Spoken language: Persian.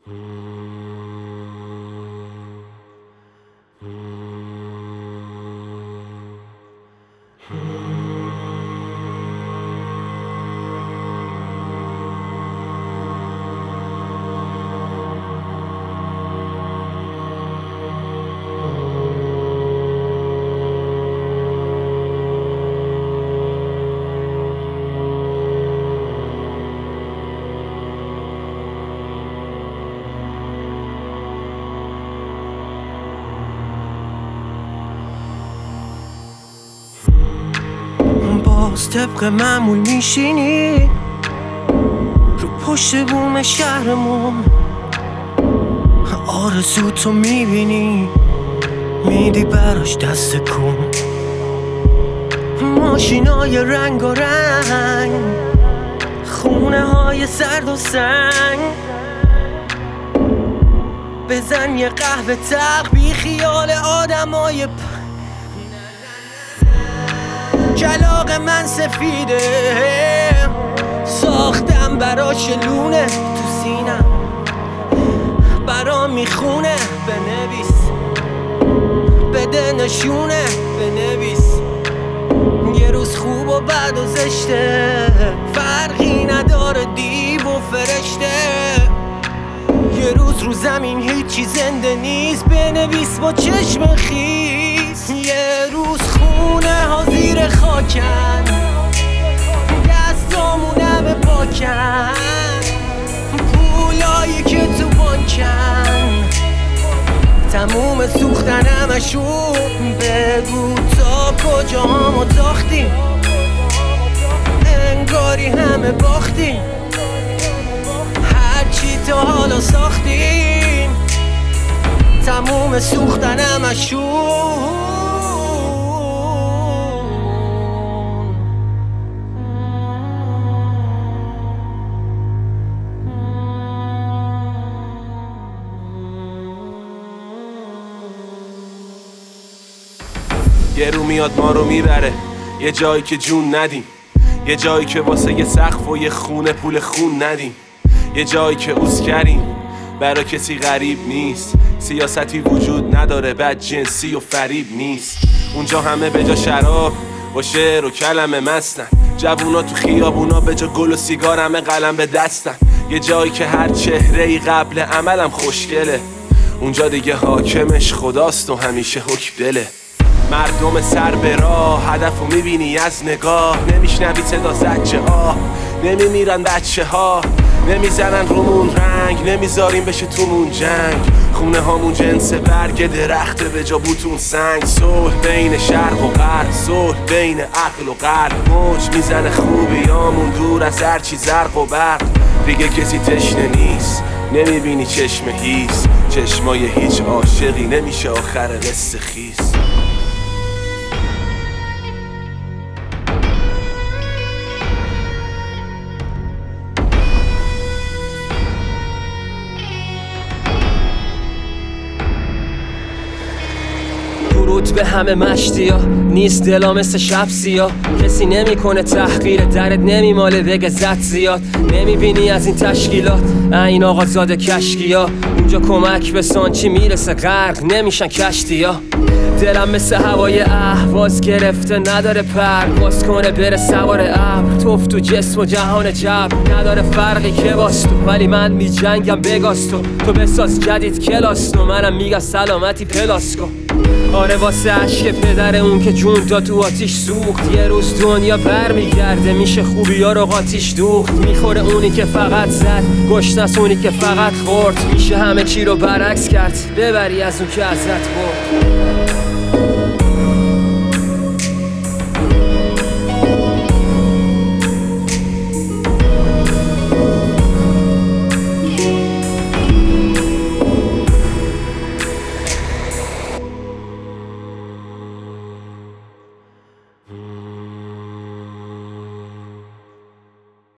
باز طبق معمول میشینی رو پشت بوم شهرمون، آرزو تو میبینی میدی براش دست کن. ماشینای رنگ و رنگ، خونه های سرد و سنگ، بزن یه قهوه تق بی خیال آدمای کلاغ من سفیده، ساختم براش لونه تو سینم، برام میخونه. بنویس بده نشونه، بنویس یه روز خوب و بد و زشته، فرقی نداره دیو و فرشته. یه روز رو زمین هیچی زنده نیست، بنویس با چشم خیس. یه روز خونه ها زیر خاکن، دستامونه پاکن، پولایی که تو بانکن تموم سوختن همشون. بگو تا کجا همو تاختیم، انگاری همه باختیم، هرچی تا حالا ساختیم تموم سوختن همشون. یه رو میاد ما رو میبره یه جایی که جون ندیم، یه جایی که واسه یه سقف و یه خونه پول خون ندیم، یه جایی که اوز کریم برا کسی غریب نیست، سیاستی وجود نداره بد جنسی و فریب نیست. اونجا همه به جا شراب و شعر و کلمه مستن، جوونا تو خیابونا به جا گل و سیگار همه قلم به دستن. یه جایی که هر چهره‌ای قبل عملم خوشگله، اونجا دیگه حاکمش خداست و همیشه حکم دله. مردم سر به راه، هدفو میبینی از نگاه، نمیشنوی صدا زجه ها، نمیمیرن بچه ها، نمیزنن رومون رنگ، نمیذاریم بشه تومون جنگ. خونه هامون جنس برگ درخته به جا بوتون سنگ. صلح بین شرق و غرب، صلح بین عقل و قلب، موج میزنه خوبیامون دور از هرچی زرق و برق. دیگه کسی تشنه نیست، نمیبینی چشم هیس، چشمای هیچ عاشقی نمیشه آخر قصه خیس. درود به همه مشتیا، نیست دلا مثل شب سیاه، کسی نمیکنه تحقیر درت، نمیماله بگه زد زیاد. نمیبینی از این تشکیلات این آقا زاده کشکیا، اونجا کمک به سانچی میرسه غرق نمیشن کشتیا. دلم مثل هوای اهواز گرفته نداره پرواز کنه بره سوار ابر، توف تو جسم و جهان جبر نداره فرقی که باز تو، ولی من میجنگم بگاز تو بساز جدید کلاس تو، منم میگم سلامتی پلاس کن. آره واسه عشق پدر اون که جون داد تو آتیش سوخت، یه روز دنیا برمیگرده میشه خوبی ها رو قاتیش دوخت. میخوره اونی که فقط زد، گشنس اونی که فقط خورد، میشه همه چی رو برعکس کرد ببری از اون که ازت برد.